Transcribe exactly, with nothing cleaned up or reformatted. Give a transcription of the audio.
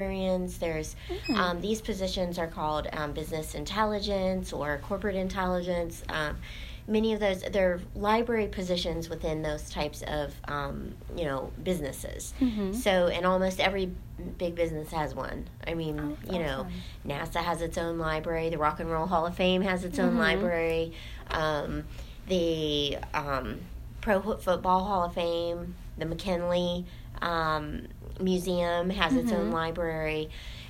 There's Mm-hmm. um, these positions are called um, business intelligence or corporate intelligence. Um, many of those, they're library positions within those types of um, you know businesses. Mm-hmm. So, and almost every big business has one. I mean, Oh, you know, awesome. NASA has its own library. The Rock and Roll Hall of Fame has its own Mm-hmm. library. Um, the um, Pro Football Hall of Fame, the McKinley Um, Museum has its Mm-hmm. own library.